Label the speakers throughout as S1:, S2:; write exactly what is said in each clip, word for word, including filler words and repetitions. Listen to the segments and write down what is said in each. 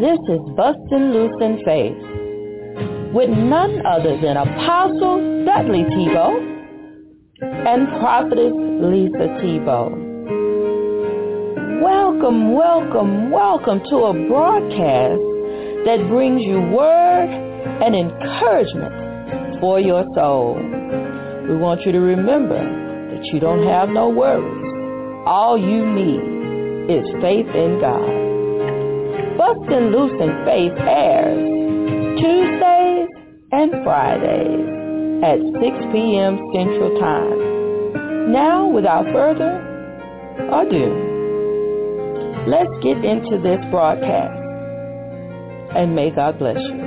S1: This is Bustin' Loose in Faith with none other than Apostle Dudley Tebow and Prophetess Lisa Tebow. Welcome, welcome, welcome to a broadcast that brings you word and encouragement for your soul. We want you to remember that you don't have no worries. All you need is faith in God. Bustin' Loose in Faith airs Tuesdays and Fridays at six p.m. Central Time. Now, without further ado, let's get into this broadcast, and may God bless you.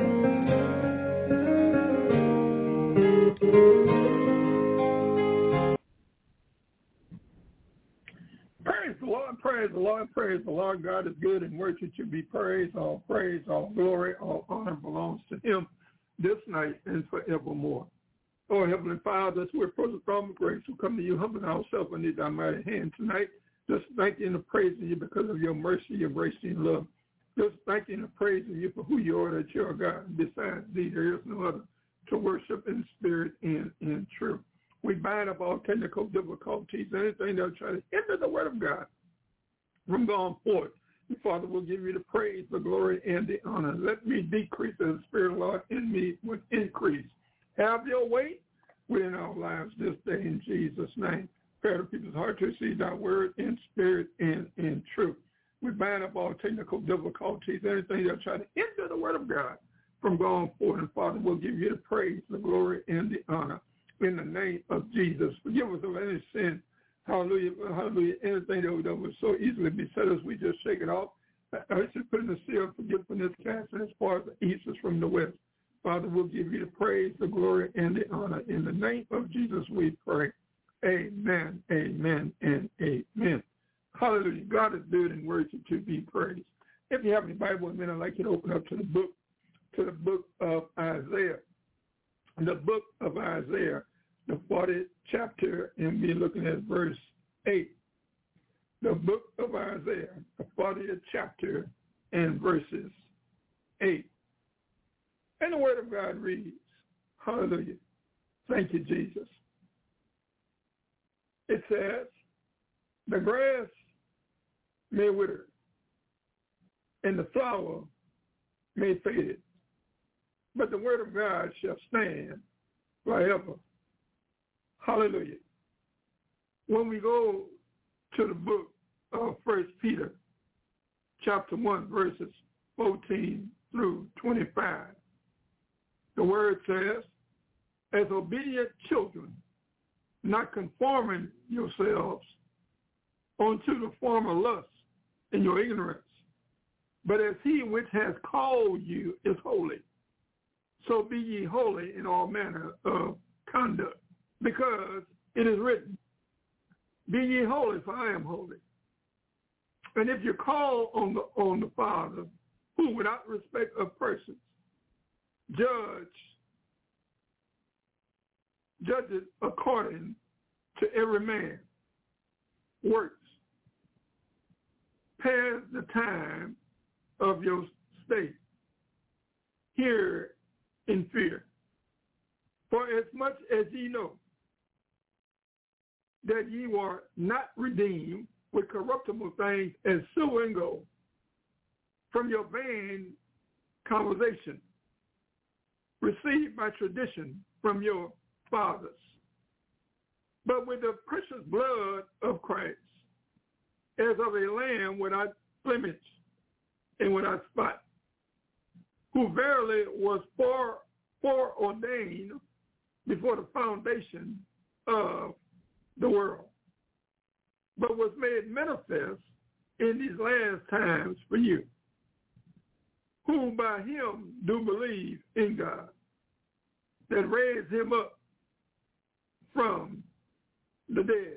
S2: Praise the Lord, praise the Lord, praise the Lord. God is good and worthy to be praised. All praise, all glory, all honor belongs to him this night and forevermore. Oh, Heavenly Father, as we approach the throne of grace, we come to you humbling ourselves under thy mighty hand tonight. Just thanking and praising you because of your mercy, your grace, and love. Just thanking and praising you for who you are, that you're God. Besides thee, there is no other to worship in spirit and in truth. We bind up all technical difficulties, anything that will try to hinder the word of God from going forth. And Father, we'll give you the praise, the glory, and the honor. Let me decrease as the Spirit of the Lord in me would increase. Have your way within our lives this day in Jesus' name. Prepare the people's heart to receive thy word in spirit and in truth. We bind up all technical difficulties, anything that will try to hinder the word of God from going forth. And Father, we'll give you the praise, the glory, and the honor. In the name of Jesus, forgive us of any sin. Hallelujah, hallelujah. Anything that, that would so easily beset us, we just shake it off. I should put in the seal of forgiveness, casting as far as the east is from the west. Father, we'll give you the praise, the glory, and the honor. In the name of Jesus, we pray. Amen, amen, and amen. Hallelujah. God is good and worthy to be praised. If you have any Bible with me, I'd like you to open up to the book, to the book of Isaiah. The book of Isaiah, the fortieth chapter, and we're looking at verse eight. The book of Isaiah, the fortieth chapter, and verses eight. And the word of God reads, hallelujah. Thank you, Jesus. It says, the grass may wither, and the flower may fade, but the word of God shall stand forever. Hallelujah. When we go to the book of First Peter, chapter one, verses fourteen through twenty-five, the word says, as obedient children, not conforming yourselves unto the former lusts in your ignorance, but as he which has called you is holy, so be ye holy in all manner of conduct, because it is written, be ye holy, for I am holy. And if you call on the on the Father, who without respect of persons judge judges according to every man works, pass the time of your state here in fear. For as much as ye know that ye were not redeemed with corruptible things as silver and gold from your vain conversation received by tradition from your fathers, but with the precious blood of Christ, as of a lamb without blemish and without spot, who verily was fore, foreordained before the foundation of the world, but was made manifest in these last times for you, who by him do believe in God, that raised him up from the dead,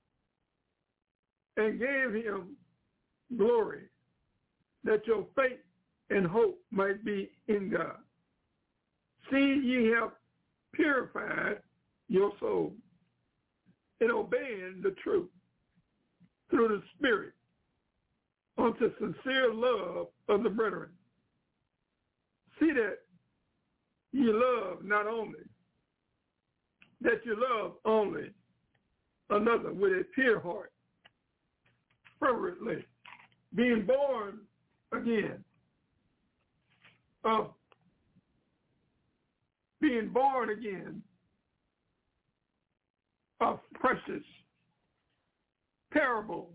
S2: and gave him glory, that your faith and hope might be in God. See, ye have purified your soul in obeying the truth through the Spirit unto sincere love of the brethren, See that you love not only, that you love only another with a pure heart, fervently, being born again, of being born again of precious, perishable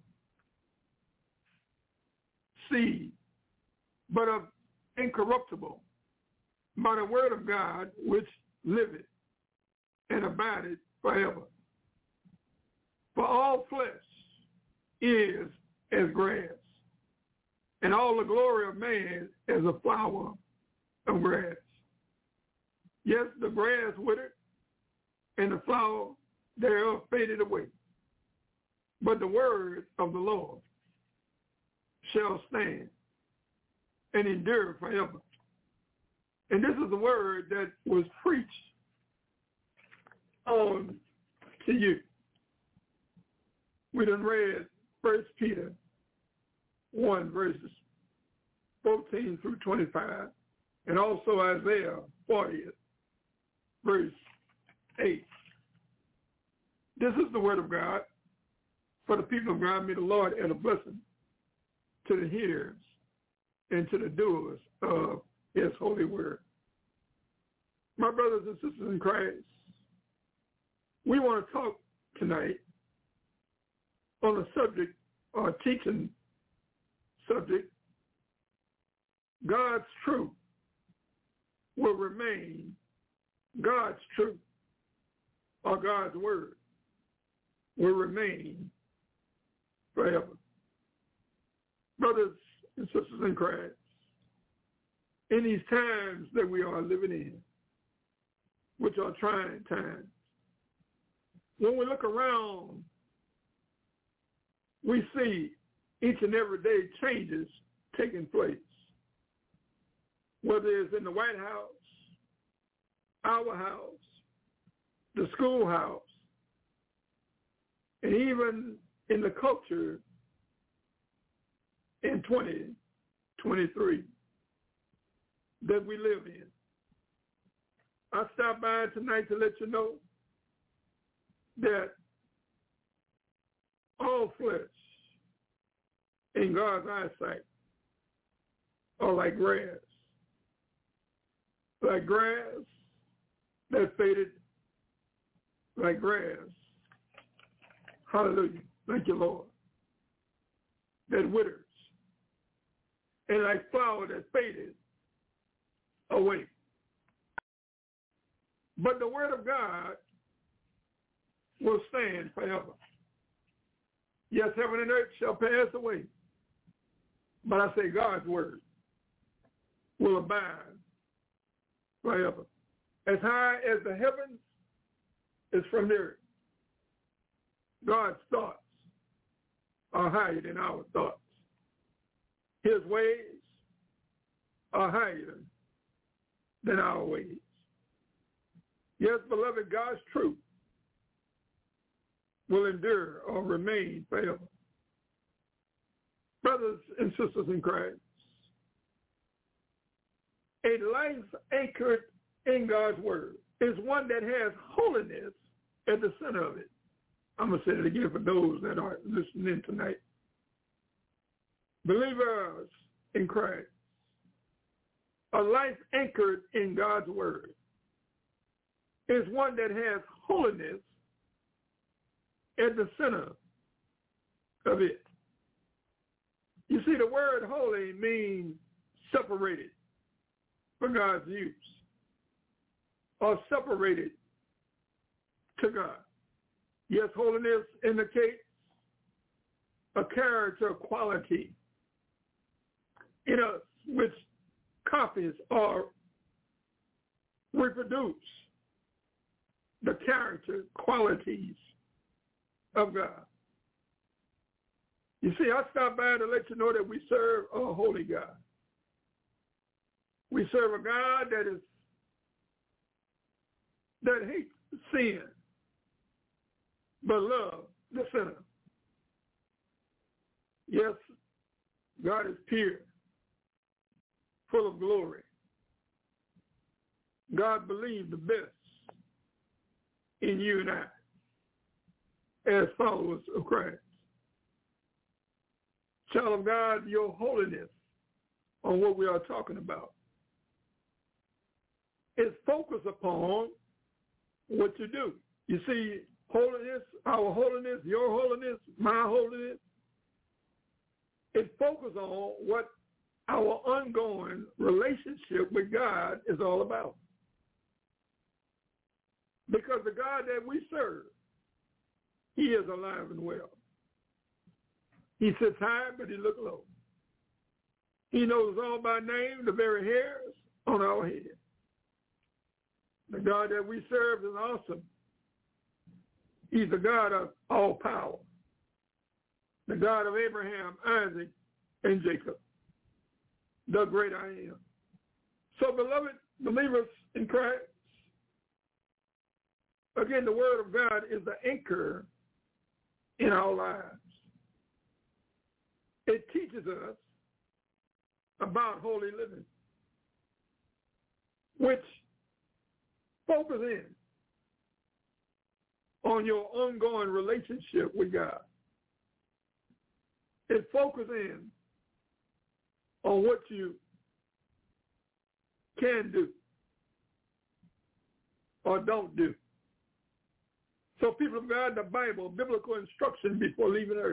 S2: seed, but of incorruptible, by the word of God which liveth and abideth forever. For all flesh is as grass, and all the glory of man as a flower of grass. Yes, the grass withered, and the flower thereof faded away. But the word of the Lord shall stand and endure forever. And this is the word that was preached on to you. We done read First Peter one, verses fourteen through twenty-five, and also Isaiah forty, verse eight. This is the word of God for the people of God. May the Lord add a blessing to the hearers and to the doers of his holy word. My brothers and sisters in Christ, we want to talk tonight on a subject, or a teaching subject. God's truth will remain, God's truth, or God's word will remain forever. Brothers and sisters in Christ, in these times that we are living in, which are trying times, when we look around, we see each and every day changes taking place, whether it's in the White House, our house, the schoolhouse, and even in the culture in twenty twenty-three that we live in. I stopped by tonight to let you know that all flesh in God's eyesight are like grass, like grass that faded, like grass. Hallelujah. Thank you, Lord. That withers, and like flower that faded away. But the word of God will stand forever. Yes, heaven and earth shall pass away, but I say God's word will abide forever. As high as the heavens is from the earth, God's thoughts are higher than our thoughts. His ways are higher than our ways. Yes, beloved, God's truth will endure or remain forever. Brothers and sisters in Christ, a life anchored in God's word is one that has holiness at the center of it. I'm going to say it again for those that are listening tonight. Believers in Christ, a life anchored in God's word is one that has holiness at the center of it. You see, the word holy means separated for God's use, or separated to God. Yes, holiness indicates a character quality in us which copies or reproduce the character qualities of God. You see, I stopped by to let you know that we serve a holy God. We serve a God that is that hates sin, but love the sinner. Yes, God is pure, full of glory, God believes the best in you and I as followers of Christ. Child of God, your holiness on what we are talking about is focused upon what you do. You see, holiness, our holiness, your holiness, my holiness, it focuses on what our ongoing relationship with God is all about. Because the God that we serve, he is alive and well. He sits high, but he looks low. He knows all by name, the very hairs on our head. The God that we serve is awesome. He's the God of all power. The God of Abraham, Isaac, and Jacob. The great I am. So, beloved believers in Christ, again, the word of God is the anchor in our lives. It teaches us about holy living, which focus in on your ongoing relationship with God. It focuses in on what you can do or don't do. So people of God, the Bible, biblical instruction before leaving earth,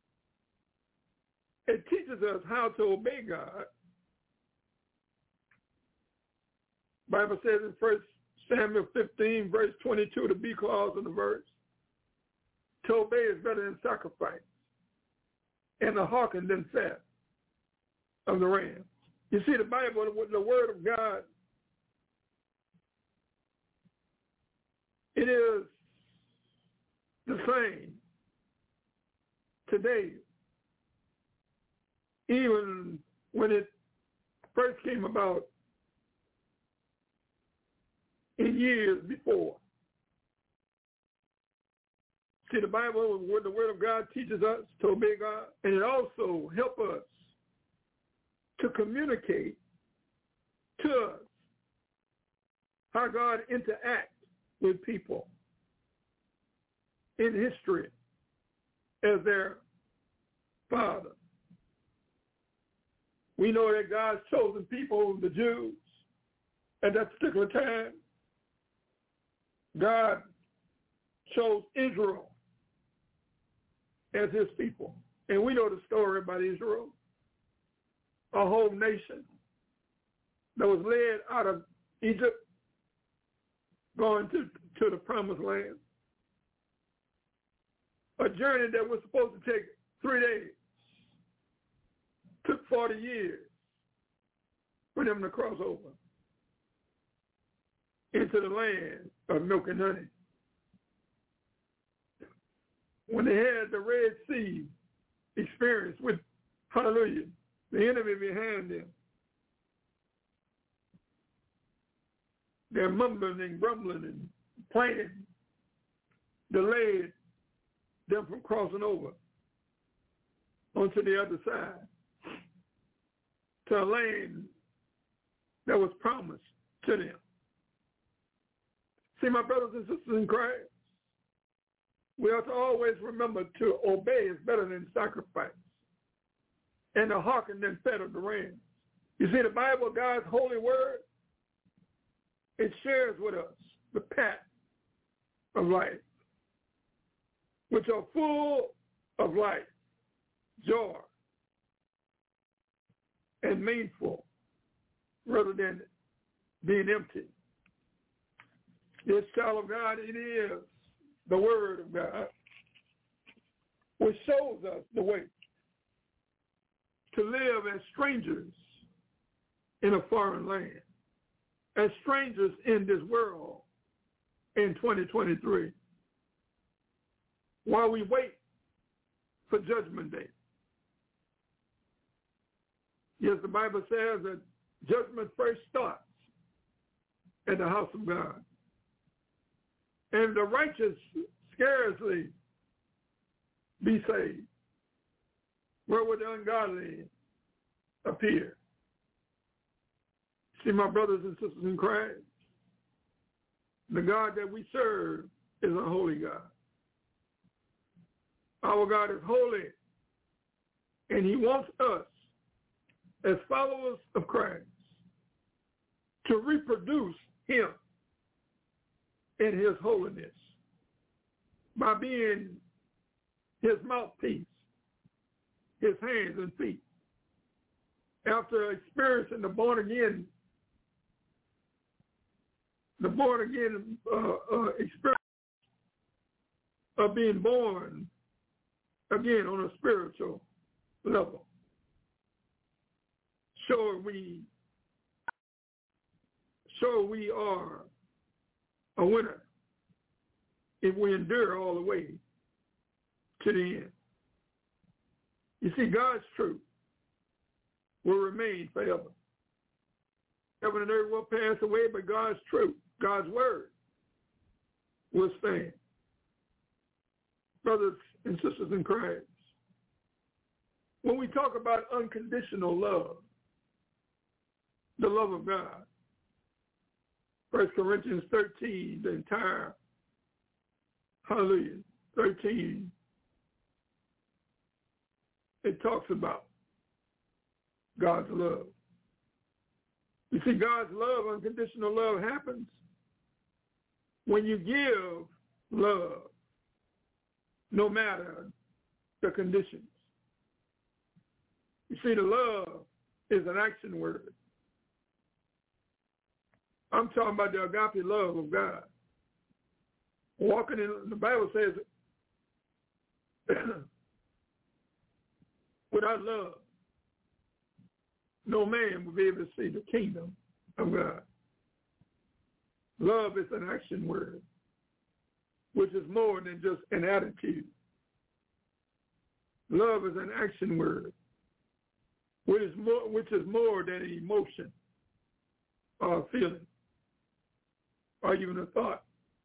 S2: it teaches us how to obey God. The Bible says in First Samuel fifteen, verse twenty-two, the B clause of the verse, to obey is better than sacrifice, and to hearken than fat of the ram. You see, the Bible, the word of God, it is the same today, even when it first came about in years before. See, the Bible, the Word of God teaches us to obey God, and it also helps us to communicate to us how God interacts with people in history as their Father. We know that God's chosen people, the Jews, at that particular time, God chose Israel as his people. And we know the story about Israel, a whole nation that was led out of Egypt, going to, to the promised land. A journey that was supposed to take three days took forty years for them to cross over into the land of milk and honey. When they had the Red Sea experience with, hallelujah, the enemy behind them, they're mumbling and grumbling and planning, delayed them from crossing over onto the other side to a land that was promised to them. See, my brothers and sisters in Christ, we have to always remember to obey is better than sacrifice, and to hearken than fat of the ram. You see, the Bible, God's holy word, it shares with us the path of life, which are full of life, joy, and meaningful, rather than being empty. This child of God, it is the word of God, which shows us the way to live as strangers in a foreign land, as strangers in this world in twenty twenty-three, while we wait for Judgment Day. Yes, the Bible says that judgment first starts at the house of God. And the righteous scarcely be saved. Where would the ungodly appear? See, my brothers and sisters in Christ, The God that we serve is a holy God. Our God is holy, and he wants us, as followers of Christ, to reproduce him in his holiness by being his mouthpiece, his hands and feet. After experiencing the born again, the born again uh, uh, experience of being born again on a spiritual level, sure we, sure we are a winner if we endure all the way to the end. You see, God's truth will remain forever. Heaven and earth will pass away, but God's truth, God's word, will stand. Brothers and sisters in Christ, when we talk about unconditional love, the love of God, First Corinthians thirteen, the entire, hallelujah, thirteen, it talks about God's love. You see, God's love, unconditional love, happens when you give love, no matter the conditions. You see, the love is an action word. I'm talking about the agape love of God. Walking in, the Bible says, without love, no man will be able to see the kingdom of God. Love is an action word, which is more than just an attitude. Love is an action word, which is more, which is more than an emotion or a feeling or even a thought.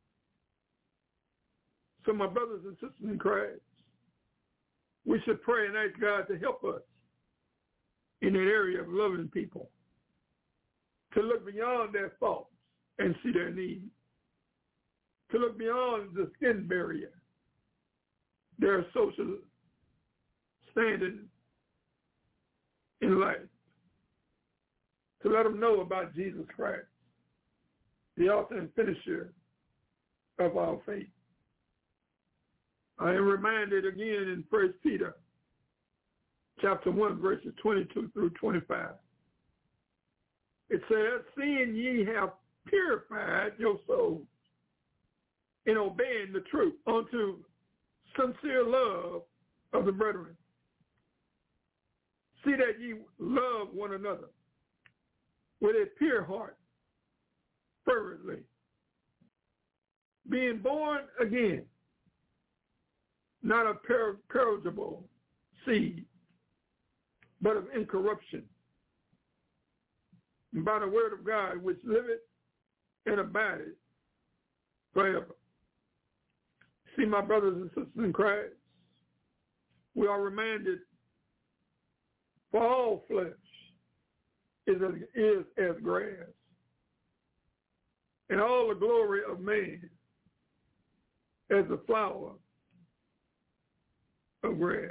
S2: So my brothers and sisters in Christ, we should pray and ask God to help us in that area of loving people, to look beyond their faults and see their needs, to look beyond the skin barrier, their social standing in life, to let them know about Jesus Christ, the author and finisher of our faith. I am reminded again in First Peter chapter one, verses twenty-two through twenty-five. It says, seeing ye have purified your souls in obeying the truth unto sincere love of the brethren. See that ye love one another with a pure heart, fervently, being born again, not of per- perishable seed, but of incorruption, and by the word of God, which liveth and abideth forever. See, my brothers and sisters in Christ, we are reminded, for all flesh is as, is as grass, and all the glory of man as the flower of grass.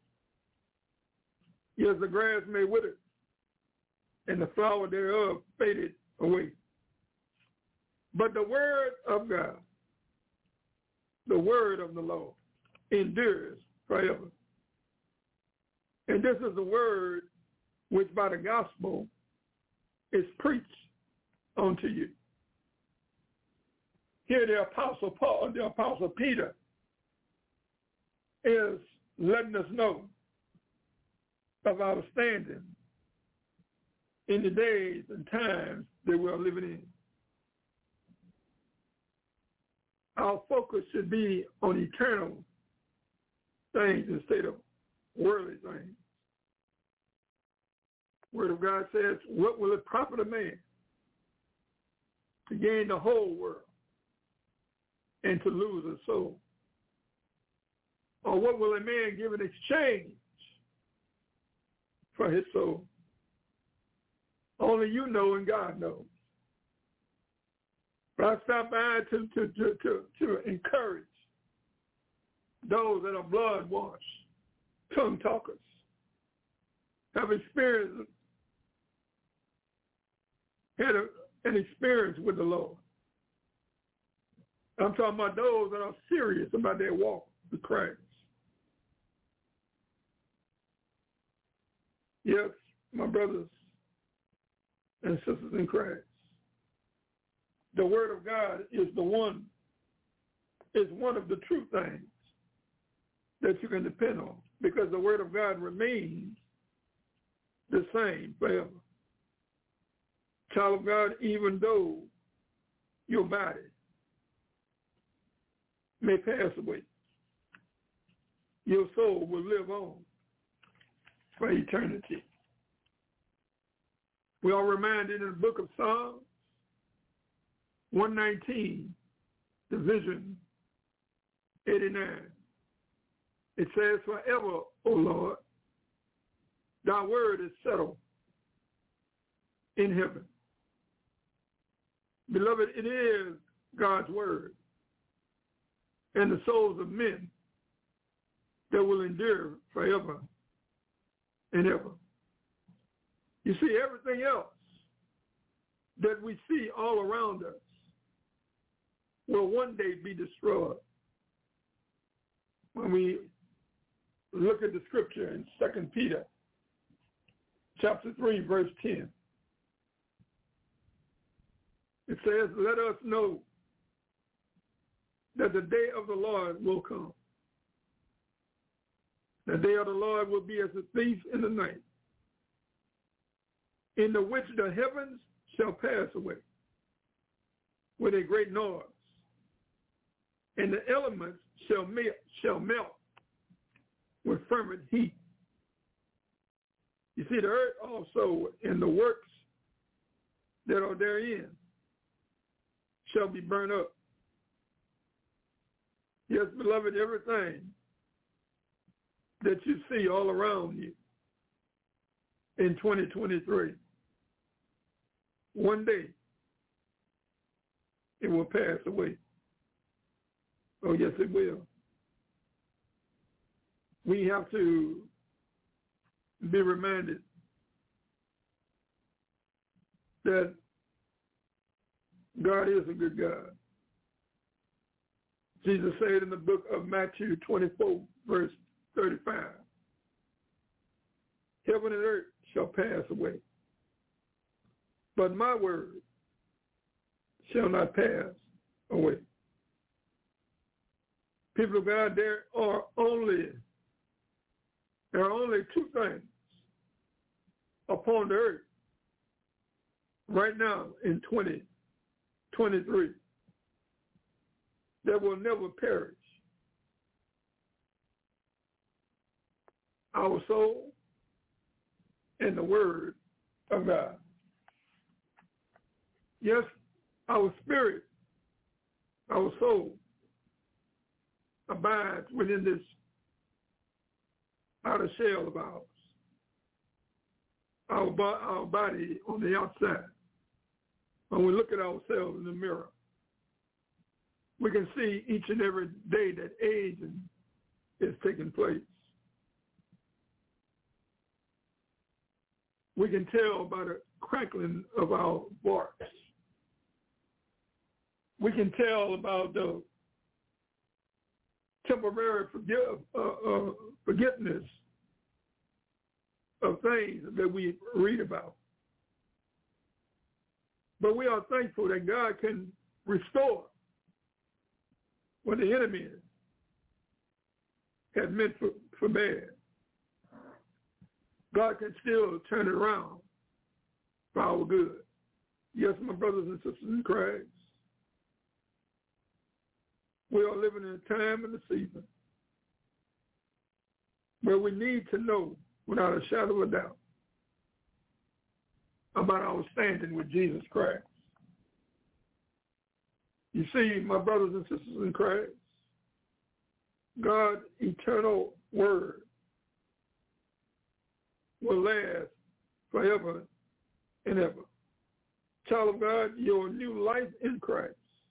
S2: Yes, the grass may wither, and the flower thereof faded away. But the word of God, the word of the Lord, endures forever. And this is the word which by the gospel is preached unto you. Here the apostle Paul, the apostle Peter, is letting us know of our standing in the days and times that we're living in. Our focus should be on eternal things instead of worldly things. Word of God says, what will it profit a man to gain the whole world and to lose a soul? Or what will a man give in exchange for his soul? Only you know and God knows. I stop by to, to, to, to, to encourage those that are blood-washed, tongue talkers, have experienced, had a, an experience with the Lord. I'm talking about those that are serious about their walk with Christ. Yes, my brothers and sisters in Christ, the Word of God is the one, is one of the true things that you can depend on, because the Word of God remains the same forever. Child of God, even though your body may pass away, your soul will live on for eternity. We are reminded in the book of Psalms one nineteen, division eighty-nine. It says, forever, O Lord, thy word is settled in heaven. Beloved, it is God's word and the souls of men that will endure forever and ever. You see, everything else that we see all around us will one day be destroyed. When we look at the scripture in Second Peter chapter three, verse ten, it says, let us know that the day of the Lord will come. The day of the Lord will be as a thief in the night, in the which the heavens shall pass away with a great noise, and the elements shall melt, shall melt with fervent heat. You see, the earth also and the works that are therein shall be burned up. Yes, beloved, everything that you see all around you in twenty twenty-three, one day it will pass away. Oh, yes, it will. We have to be reminded that God is a good God. Jesus said in the book of Matthew twenty-four, verse thirty-five, heaven and earth shall pass away, but my word shall not pass away. People of God, there are only there are only two things upon the earth right now in twenty twenty-three that will never perish: our soul and the word of God. Yes, our spirit, our soul abides within this outer shell of ours, our, bo- our body on the outside. When we look at ourselves in the mirror, we can see each and every day that aging is taking place. We can tell by the crackling of our voice. We can tell about the temporary forget, uh, uh, forgetfulness of things that we read about. But we are thankful that God can restore what the enemy had meant for, for bad. God can still turn it around for our good. Yes, my brothers and sisters in Christ, we are living in a time and a season where we need to know without a shadow of a doubt about our standing with Jesus Christ. You see, my brothers and sisters in Christ, God's eternal word will last forever and ever. Child of God, your new life in Christ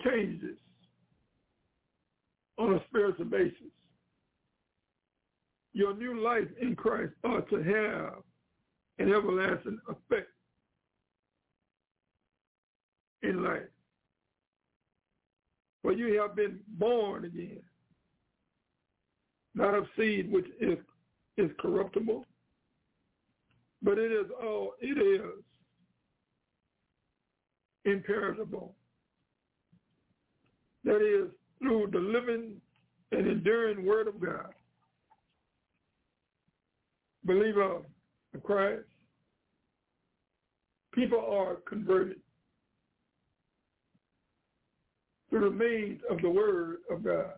S2: changes on a spiritual basis. Your new life in Christ ought to have an everlasting effect in life. For you have been born again, not of seed which is, is corruptible, but it is all it is imperishable. That is, through the living and enduring word of God. Believer of Christ, people are converted through the means of the word of God,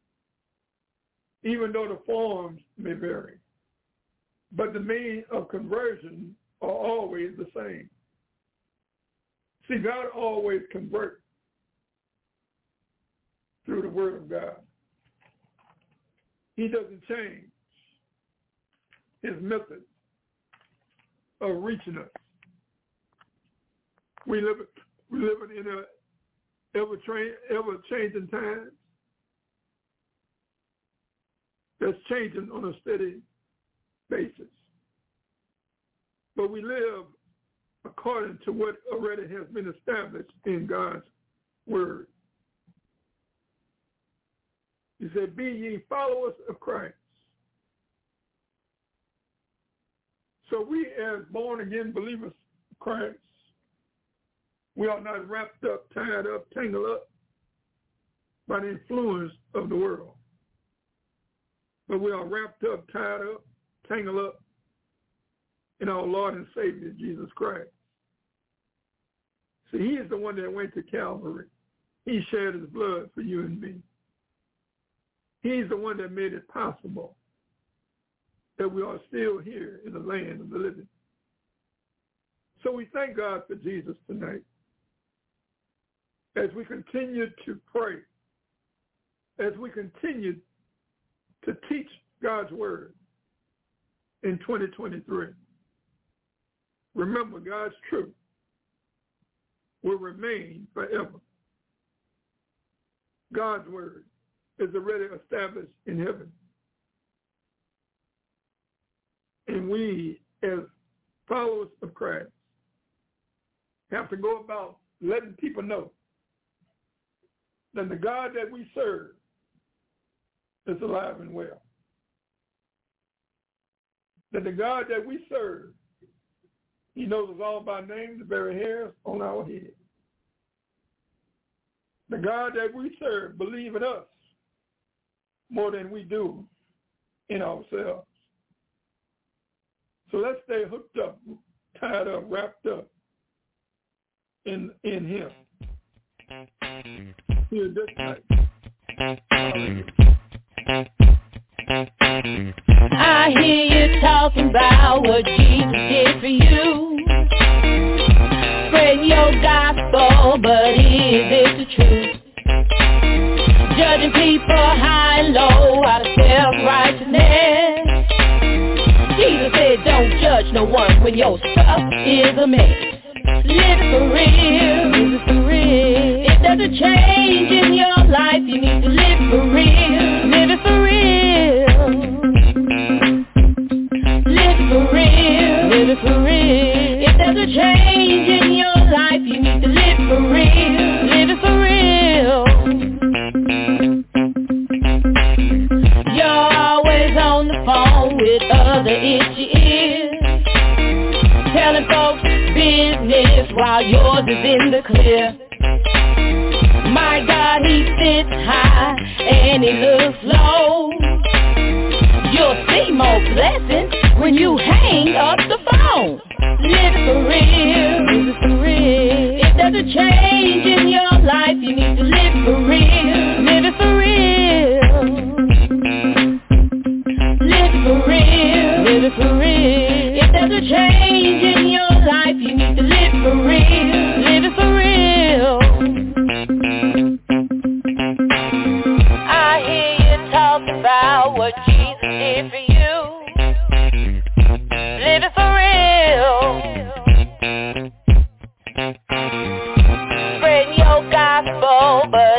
S2: even though the forms may vary. But the means of conversion are always the same. See, God always converts through the word of God. He doesn't change his method of reaching us. We live, we live in a ever, tra- ever changing times that's changing on a steady basis. But we live according to what already has been established in God's word. He said, be ye followers of Christ. So we as born-again believers of Christ, we are not wrapped up, tied up, tangled up by the influence of the world. But we are wrapped up, tied up, tangled up in our Lord and Savior, Jesus Christ. See, he is the one that went to Calvary. He shed his blood for you and me. He's the one that made it possible that we are still here in the land of the living. So we thank God for Jesus tonight as we continue to pray, as we continue to teach God's word in twenty twenty-three. Remember, God's truth will remain forever. God's word is already established in heaven. And we, as followers of Christ, have to go about letting people know that the God that we serve is alive and well. That the God that we serve, he knows us all by name, the very hairs on our head. The God that we serve believes in us more than we do in ourselves. So let's stay hooked up, tied up, wrapped up in in him. Here this night.
S1: I hear you talking about what Jesus did for you. Spreading your gospel, but is it the truth? Judging people high and low out of self-righteousness. Jesus said don't judge no one when your stuff is a mess. Live it for real, live it for real. If there's a change in your life, you need to live for real, live it for real. Live it for real, live it for real. If there's a change in your life, you need to live for real, live it for real. You're always on the phone with other itchy ears, telling folks business while yours is in the clear. My God, he sits high and he looks low. You'll see more blessings when you hang up the phone. Live it for real, live it for real. If there's a change in your life, you need to live for real, live it for real. Live it for real, live it for real. If there's a change in your life, you need to live for real, live it for real. I hear you talking about what Jesus did for you. Live it for real. Spreading your gospel, but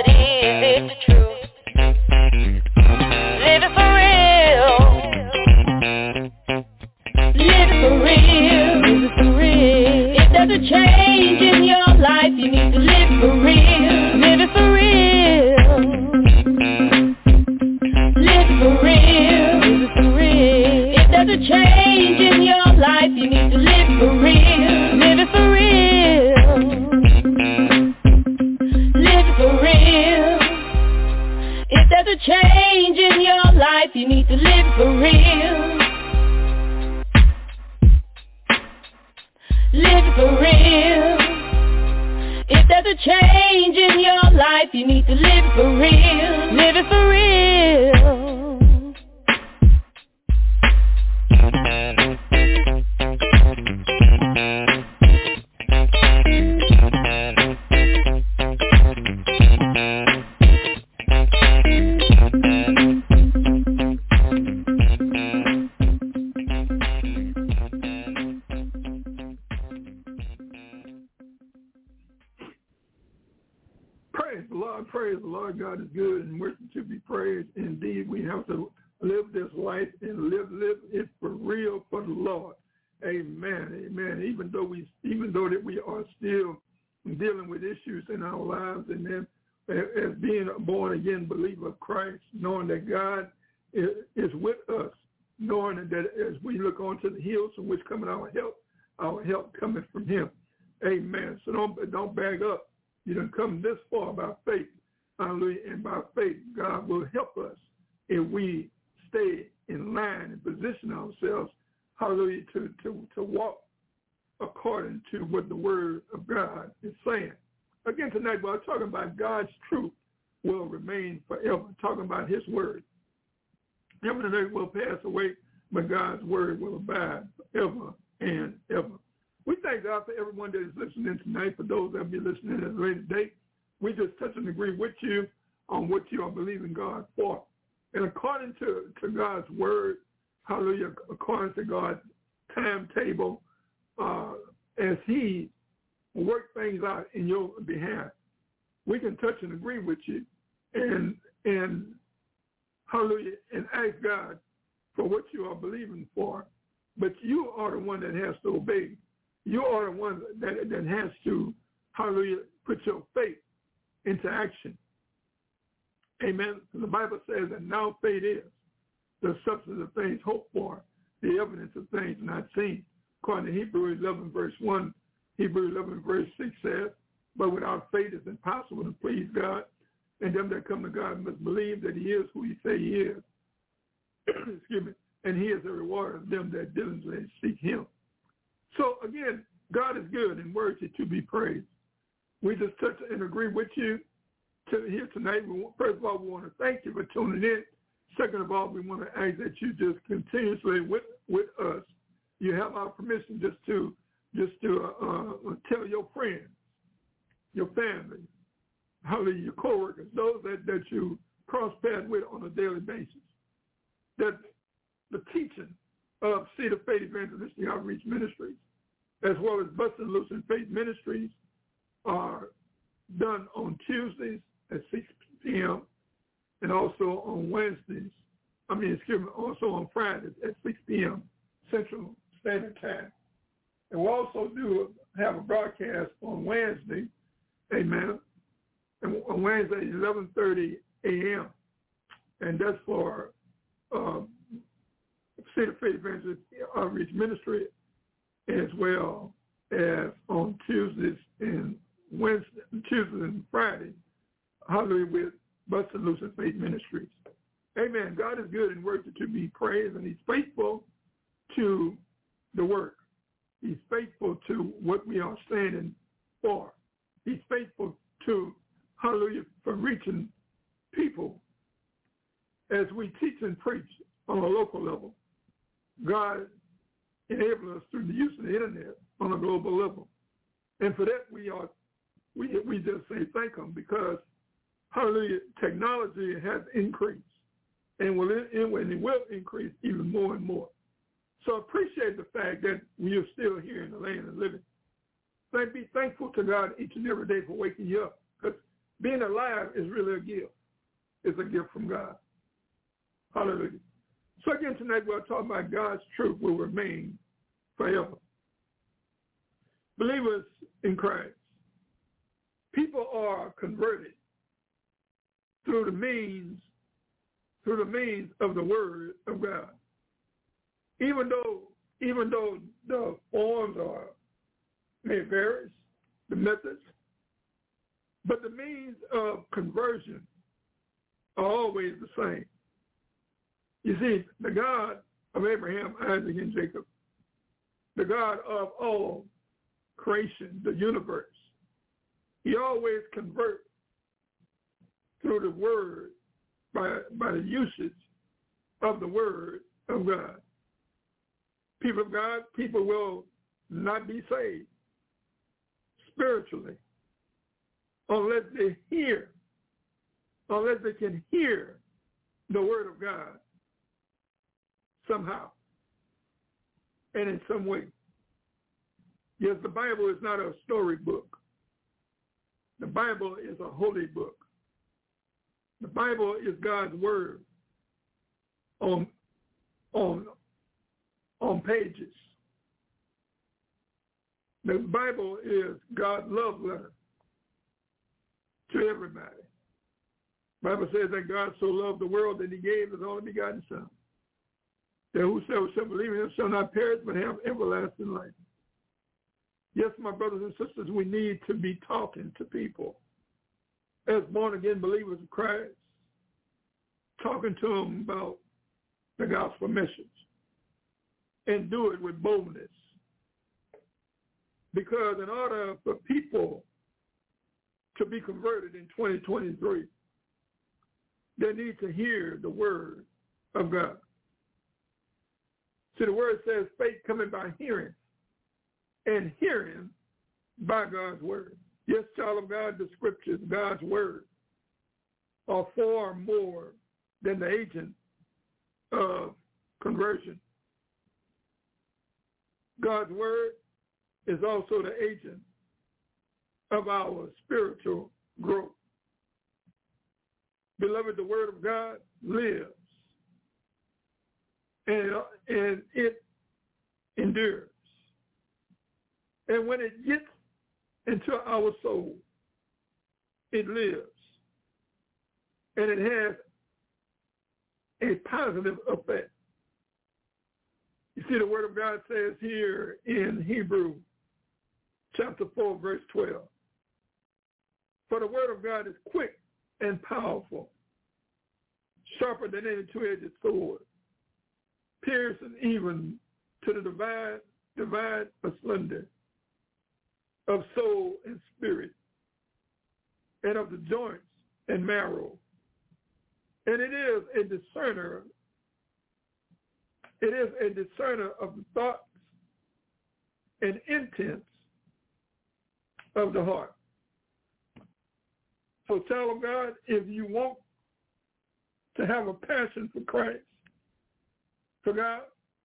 S1: a change in your life, you need to live for real. Live for real. If there's a change in your life, you need to live for real. Live it for real.
S2: Praise the Lord. God is good and worthy to be praised. Indeed, we have to live this life and live live it for real for the Lord. Amen. Amen. Even though we, even though that we are still dealing with issues in our lives, and then as being a born again believer of Christ, knowing that God is, is with us, knowing that as we look onto the hills from which coming our help, our help coming from Him. Amen. So don't don't bag up. You done come this far by faith. Hallelujah. And by faith, God will help us if we stay in line and position ourselves, hallelujah, to, to, to walk according to what the Word of God is saying. Again, tonight, we're talking about God's truth will remain forever, talking about His Word. Heaven and earth will pass away, but God's Word will abide forever and ever. We thank God for everyone that is listening tonight, for those that will be listening at a later date. We just touch and agree with you on what you are believing God for. And according to, to God's word, hallelujah, according to God's timetable, uh, as He works things out in your behalf, we can touch and agree with you and, and hallelujah, and ask God for what you are believing for. But you are the one that has to obey. You are the one that, that has to, hallelujah, put your faith into action. Amen. The Bible says that now faith is the substance of things hoped for, the evidence of things not seen. According to Hebrews eleven, verse one, Hebrews eleven, verse six says, but without faith it's impossible to please God, and them that come to God must believe that He is who He say He is. Excuse me. And He is a rewarder of them that diligently seek Him. So again, God is good and worthy to be praised. We just touch and agree with you to here tonight. We want, first of all, we want to thank you for tuning in. Second of all, we want to ask that you just continuously with with us. You have our permission just to just to uh, tell your friends, your family, hallelujah, your coworkers, those that, that you cross paths with on a daily basis, that the teaching of Seed of Faith Evangelistic Outreach Ministries, as well as Busting Loose in Faith Ministries, are done on Tuesdays at six p.m. and also on Wednesdays, I mean, excuse me, also on Fridays at six p.m. Central Standard Time. And we'll also do have a broadcast on Wednesday, amen, and on Wednesday at eleven thirty a.m. And that's for uh, City of Faith Evangelistic Outreach Ministry, as well as on Tuesdays and Wednesday, Tuesdays and Fridays, hallelujah, with Busting Loose in Faith Ministries. Amen. God is good and worthy to be praised, and He's faithful to the work. He's faithful to what we are standing for. He's faithful to, hallelujah, for reaching people as we teach and preach on a local level. God enables us through the use of the internet on a global level. And for that, we are we we just say thank Him, because, hallelujah, technology has increased and will and it will increase even more and more. So appreciate the fact that we are still here in the land of living. Thank, be thankful to God each and every day for waking you up, because being alive is really a gift. It's a gift from God. Hallelujah. So again, tonight we're talking about God's truth will remain forever. Believers in Christ, people are converted through the means, through the means of the Word of God. Even though, even though the forms are may vary, the methods, but the means of conversion are always the same. You see, the God of Abraham, Isaac, and Jacob, the God of all creation, the universe, he always converts through the word, by, by the usage of the word of God. People of God, people will not be saved spiritually unless they hear, unless they can hear the word of God somehow and in some way. Yes, the Bible is not a storybook. The Bible is a holy book. The Bible is God's word on, on, on pages. The Bible is God's love letter to everybody. The Bible says that God so loved the world that he gave his only begotten Son, that whosoever shall believe in him shall not perish but have everlasting life. Yes, my brothers and sisters, we need to be talking to people as born-again believers of Christ, talking to them about the gospel message, and do it with boldness. Because in order for people to be converted in twenty twenty-three, they need to hear the word of God. See, the word says faith coming by hearing, and hearing by God's word. Yes, child of God, the scriptures, God's word, are far more than the agent of conversion. God's word is also the agent of our spiritual growth. Beloved, the word of God lives, and, and it endures. And when it gets into our soul, it lives. And it has a positive effect. You see, the word of God says here in Hebrew chapter four, verse twelve, for the word of God is quick and powerful, sharper than any two-edged sword, piercing even to the divide, divide asunder of soul and spirit, and of the joints and marrow. And it is a discerner, it is a discerner of the thoughts and intents of the heart. So, child of God, if you want to have a passion for Christ, for God,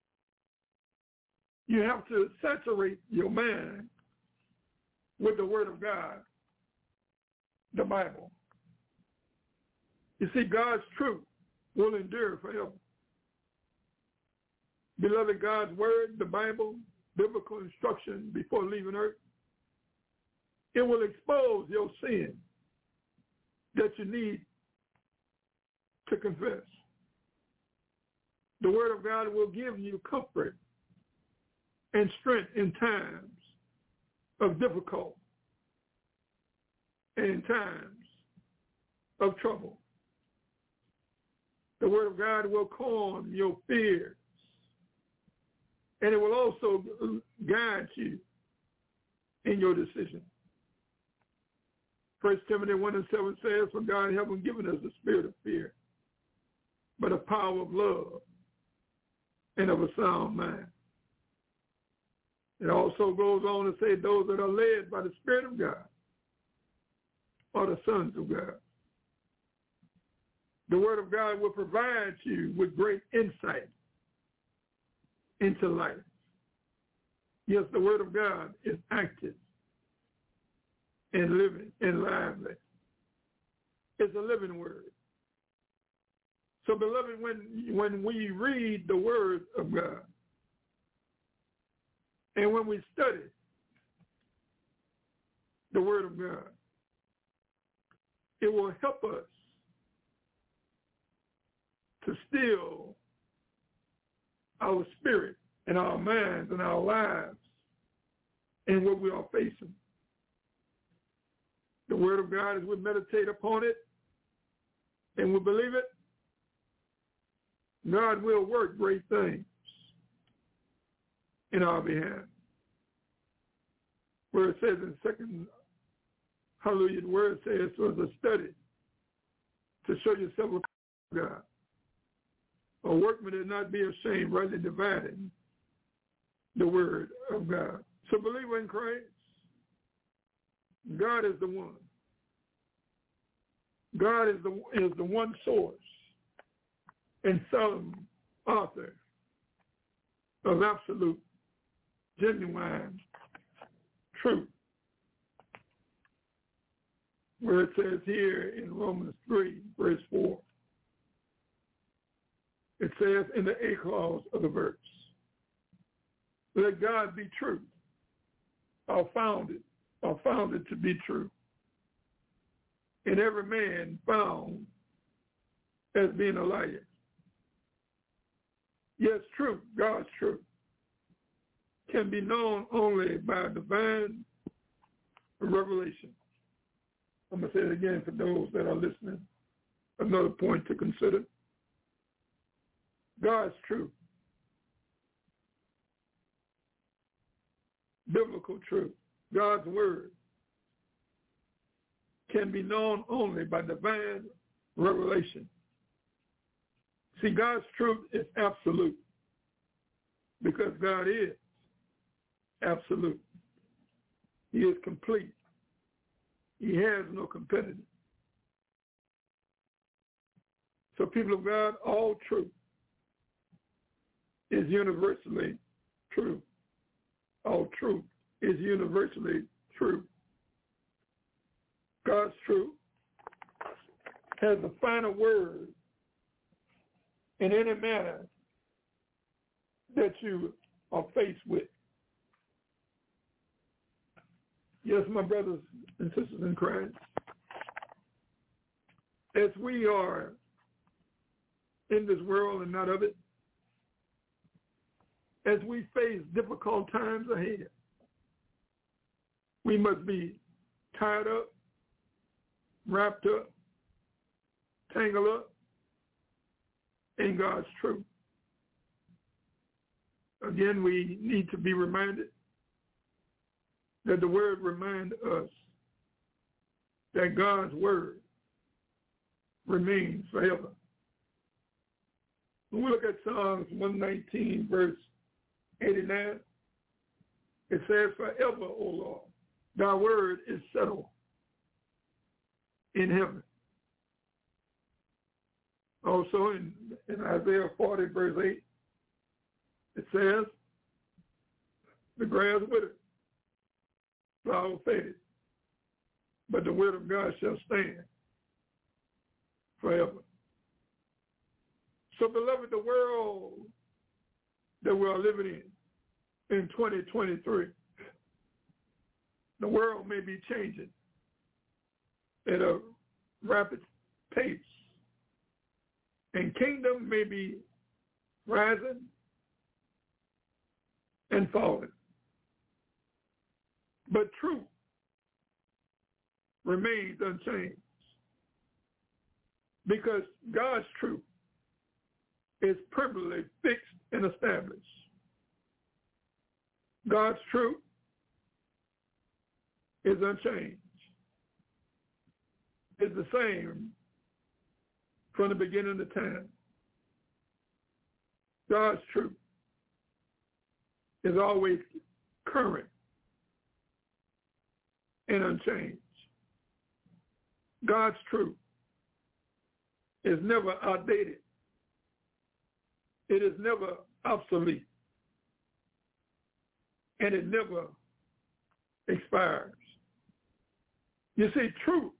S2: you have to saturate your mind with the word of God, the Bible. You see, God's truth will endure forever. Beloved, God's word, the Bible, biblical instruction before leaving earth, it will expose your sin that you need to confess. The word of God will give you comfort and strength in times of difficulty and in times of trouble. The word of God will calm your fears, and it will also guide you in your decision. First Timothy one and seven says, for God haven't given us a spirit of fear, but a power of love and of a sound mind. It also goes on to say those that are led by the Spirit of God are the sons of God. The word of God will provide you with great insight into life. Yes, the word of God is active and living and lively. It's a living word. So, beloved, when, when we read the word of God, and when we study the word of God, it will help us to still our spirit and our minds and our lives in what we are facing. The word of God, as we meditate upon it, and we believe it, God will work great things in our behalf. Where it says in second, hallelujah, the word says, so it's a study to show yourself a God. A workman is not be ashamed, rightly dividing the word of God. So believer in Christ, God is the one. God is the is the one source and solemn author of absolute, genuine truth. Where it says here in Romans three, verse four, it says in the A clause of the verse, let God be true, or founded, or founded to be true, and every man found as being a liar. Yes, truth, God's truth, can be known only by divine revelation. I'm going to say it again for those that are listening. Another point to consider. God's truth, biblical truth, God's word, can be known only by divine revelation. See, God's truth is absolute because God is absolute. He is complete. He has no competitor. So people of God, all truth is universally true. All truth is universally true. God's truth has the final word in any matter that you are faced with. Yes, my brothers and sisters in Christ, as we are in this world and not of it, as we face difficult times ahead, we must be tied up, wrapped up, tangled up in God's truth. Again, we need to be reminded that the word reminds us that God's word remains forever. When we look at Psalms one nineteen, verse eighty-nine, it says, forever, O Lord, thy word is settled in heaven. Also in, in Isaiah forty, verse eight, it says, the grass withered, flower faded, but the word of God shall stand forever. So, beloved, the world that we are living in, in twenty twenty-three, the world may be changing at a rapid pace, and kingdom may be rising and falling. But truth remains unchanged because God's truth is permanently fixed and established. God's truth is unchanged. It's the same from the beginning of time. God's truth is always current and unchanged. God's truth is never outdated. It is never obsolete. And it never expires. You see, truth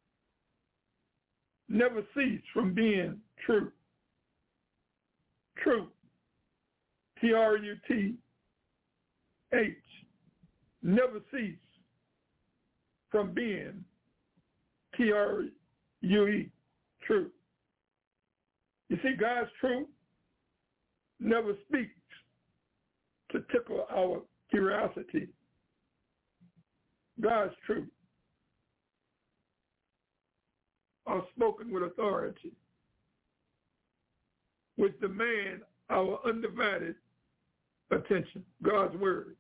S2: never ceases from being true. Truth, T R U T H, never ceases from being T R U E, truth. You see, God's truth never speaks to tickle our curiosity. God's truth are spoken with authority, which demand our undivided attention. God's word,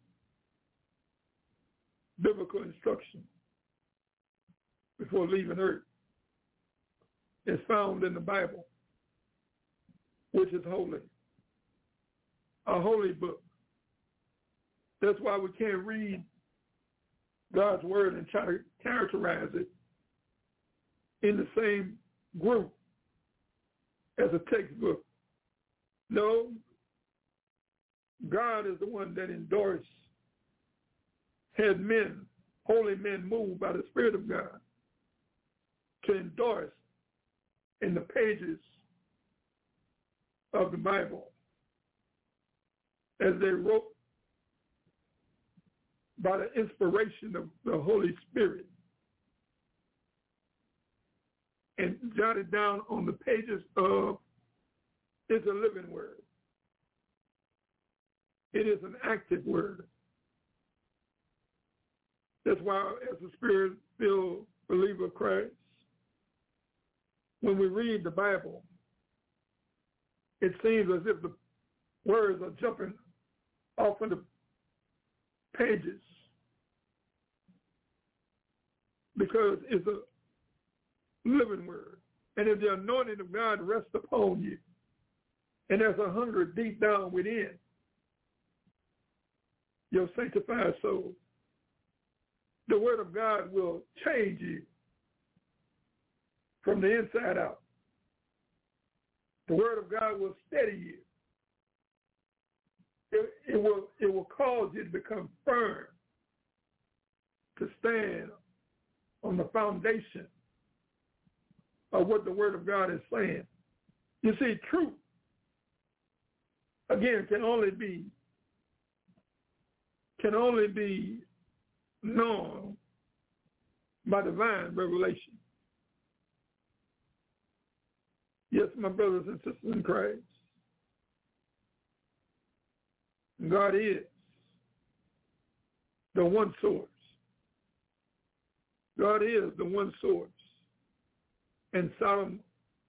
S2: biblical instruction before leaving earth is found in the Bible, which is holy, a holy book. That's why we can't read God's word and try to characterize it in the same group as a textbook. No, God is the one that endorsed, had men, holy men moved by the Spirit of God to endorse in the pages of the Bible as they wrote by the inspiration of the Holy Spirit and jotted down on the pages of it's a living word. It is an active word. That's why as a Spirit-filled believer of Christ, when we read the Bible, it seems as if the words are jumping off of the pages because it's a living word. And if the anointing of God rests upon you, and there's a hunger deep down within your sanctified soul, the word of God will change you from the inside out. The word of God will steady you. It, it will it will cause you to become firm, to stand on the foundation of what the word of God is saying. You see, truth, again, can only be can only be known by divine revelation. Yes, my brothers and sisters in Christ, God is the one source. God is the one source and solemn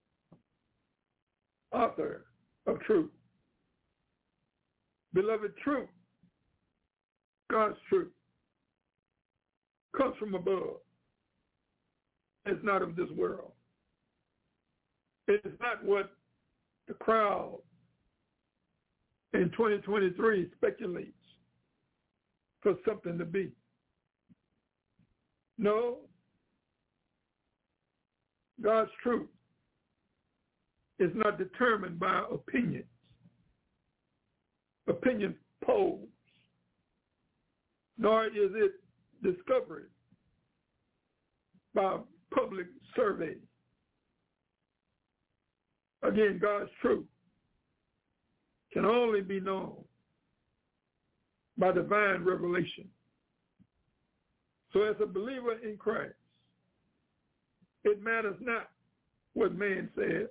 S2: author of truth. Beloved, truth, God's truth, comes from above. It's not of this world. It is not what the crowd in twenty twenty-three speculates for something to be. No, God's truth is not determined by opinions, opinion polls, nor is it discovered by public survey. Again, God's truth can only be known by divine revelation. So as a believer in Christ, it matters not what man says,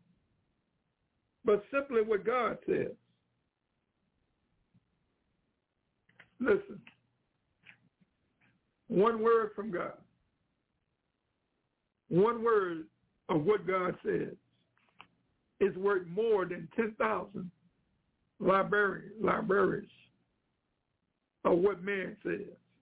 S2: but simply what God says. Listen, one word from God, one word of what God says is worth more than ten thousand library, libraries of what man says.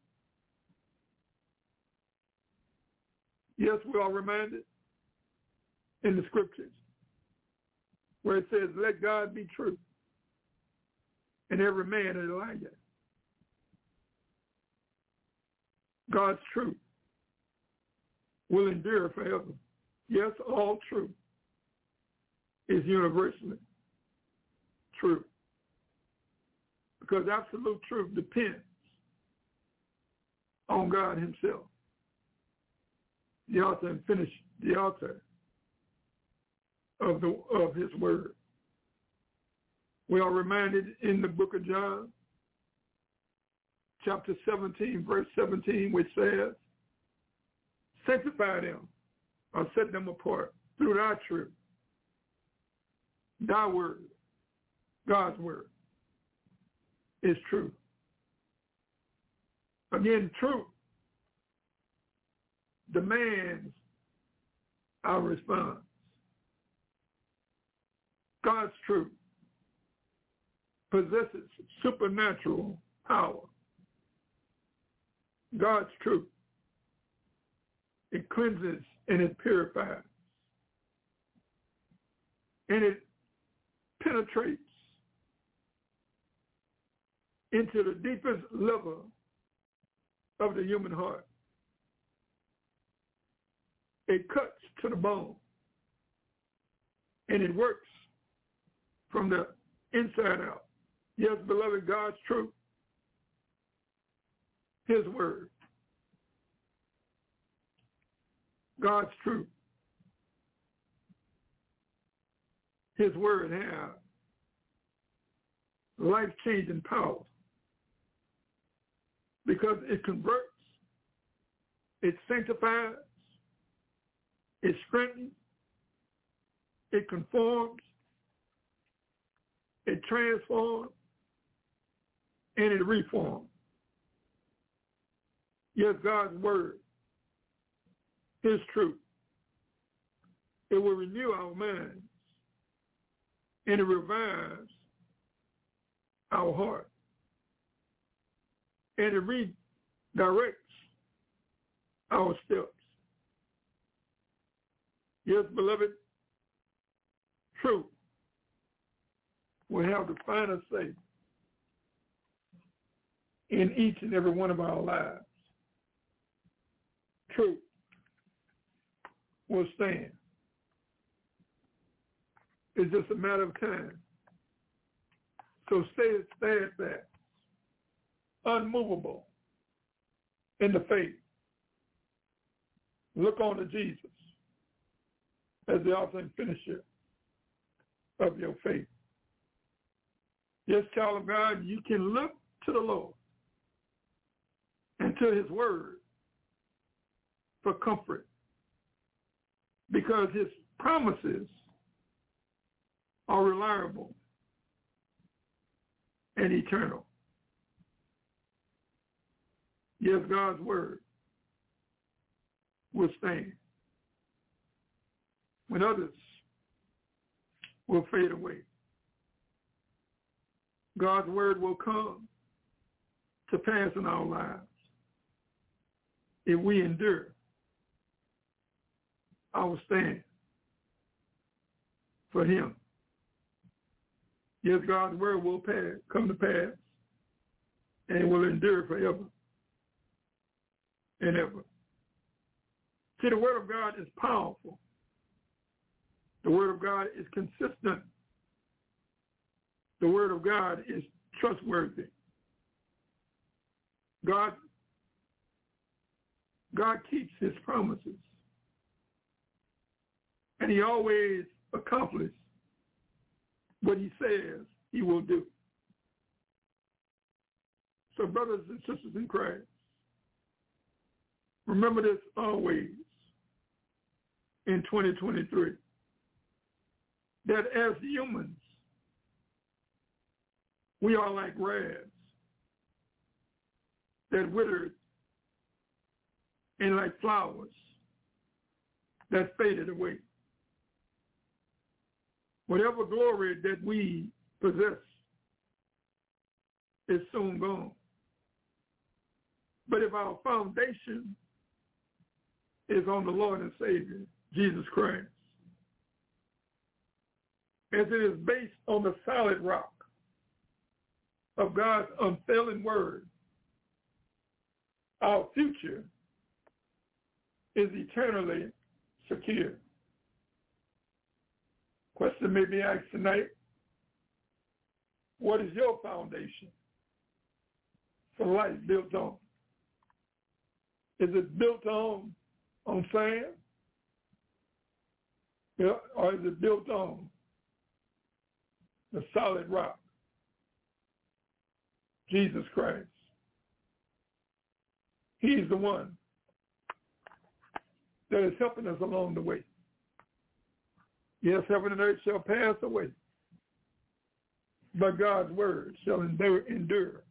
S2: Yes, we are reminded in the scriptures where it says, let God be true and every man a liar. God's truth will endure forever. Yes, all truth is universally true, because absolute truth depends on God himself, the author and finisher, the author of the of his word. We are reminded in the book of John, chapter seventeen, verse seventeen, which says, sanctify them or set them apart through thy truth. Thy word, God's word, is true. Again, truth demands our response. God's truth possesses supernatural power. God's truth, it cleanses and it purifies. And it penetrates into the deepest level of the human heart. It cuts to the bone. And it works from the inside out. Yes, beloved, God's truth, his word, God's truth, his word has life-changing power because it converts, it sanctifies, it strengthens, it conforms, it transforms, and it reforms. Yes, God's word, his truth, it will renew our minds and it revives our heart. And it redirects our steps. Yes, beloved, truth will have the final say in each and every one of our lives. Truth will stand. It's just a matter of time. So stay steadfast, unmovable in the faith. Look on to Jesus as the author and finisher of your faith. Yes, child of God, you can look to the Lord and to his word for comfort because his promises are reliable and eternal. Yes, God's word will stand when others will fade away. God's word will come to pass in our lives if we endure our stand for him. Yes, God's word will pass, come to pass and will endure forever and ever. See, the word of God is powerful. The word of God is consistent. The word of God is trustworthy. God, God keeps his promises. And he always accomplishes what he says he will do. So brothers and sisters in Christ, remember this always in twenty twenty-three, that as humans, we are like grass that withered and like flowers that faded away. Whatever glory that we possess is soon gone. But if our foundation is on the Lord and Savior, Jesus Christ, as it is based on the solid rock of God's unfailing word, our future is eternally secure. Question may be asked tonight, what is your foundation for life built on? Is it built on, on sand? Yeah, or is it built on the solid rock, Jesus Christ? He's the one that is helping us along the way. Yes, heaven and earth shall pass away, but God's word shall endure, endure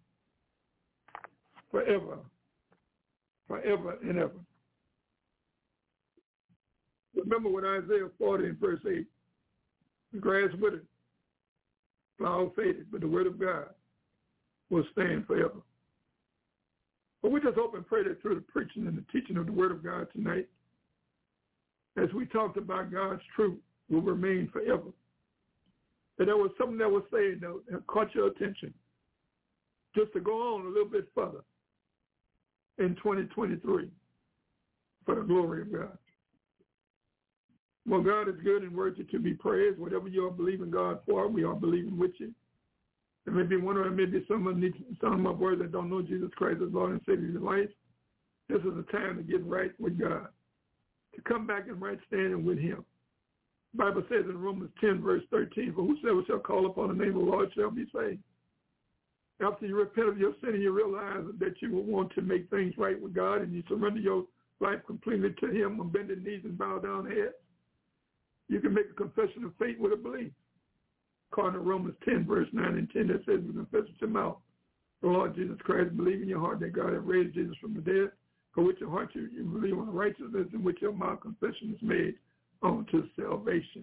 S2: forever, forever and ever. Remember what Isaiah forty and verse eight, the grass withered, flower faded, but the word of God will stand forever. But we just hope and pray that through the preaching and the teaching of the word of God tonight, as we talked about God's truth, will remain forever. That there was something that was saying that, that caught your attention. Just to go on a little bit further in twenty twenty-three for the glory of God. Well, God is good and worthy to be praised. Whatever you are believing God for, we are believing with you. There may be one or maybe someone needs some of my words that don't know Jesus Christ as Lord and Savior of your life. This is a time to get right with God, to come back in right standing with him. The Bible says in Romans ten, verse thirteen, for whosoever shall call upon the name of the Lord shall be saved. After you repent of your sin and you realize that you will want to make things right with God and you surrender your life completely to him on bended knees and bow down heads, you can make a confession of faith with a belief. According to Romans ten, verse nine and ten, that says, you confess with your mouth the Lord Jesus Christ, believe in your heart that God has raised Jesus from the dead, for with your heart you, you believe on righteousness, and with your mouth confession is made unto salvation.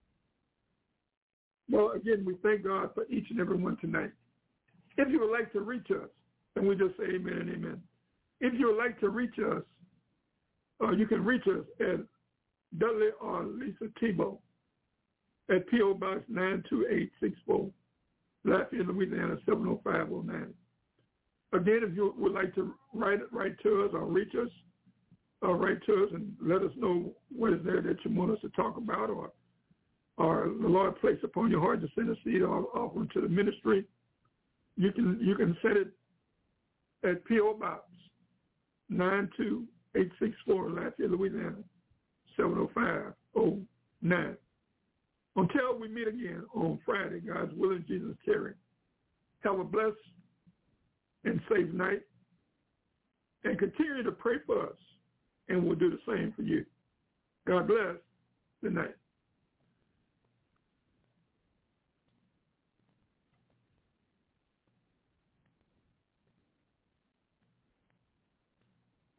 S2: Well, again, we thank God for each and every one tonight. If you would like to reach us, then we just say amen and amen. If you would like to reach us, uh, you can reach us at Dudley or Lisa Tebow at P O Box nine two eight six four, Lafayette, Louisiana seven oh five oh nine. Again, if you would like to write write to us or reach us, or write to us and let us know what is there that you want us to talk about, or or the Lord placed upon your heart to send a seed or offering to the ministry, you can you can send it at P O Box nine two eight six four, Lafayette, Louisiana seven oh five oh nine. Until we meet again on Friday, God's willing, Jesus caring, have a blessed and safe night, and continue to pray for us, and we'll do the same for you. God bless. Good night.